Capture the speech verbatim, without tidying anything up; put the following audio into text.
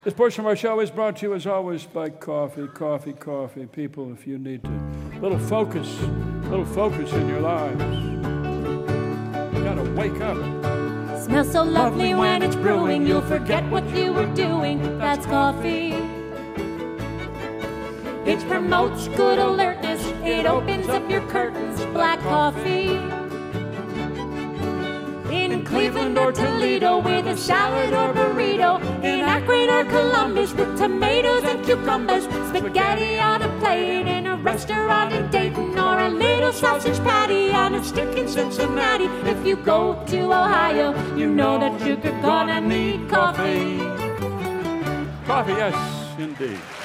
This portion of our show is brought to you, as always, by coffee, coffee, coffee. People, if you need to, little focus, little focus in your lives. You gotta wake up. Smells so lovely when it's brewing, you'll forget what you were doing. That's coffee. It promotes good alertness, it opens up your curtains. Black coffee. In Cleveland or Toledo with a salad or burrito. In Akron or Columbus with tomatoes and cucumbers. Spaghetti on a plate in a restaurant in Dayton, or a little sausage patty on a stick in Cincinnati. If you go to Ohio, you know that you're gonna need coffee. Coffee, yes, indeed.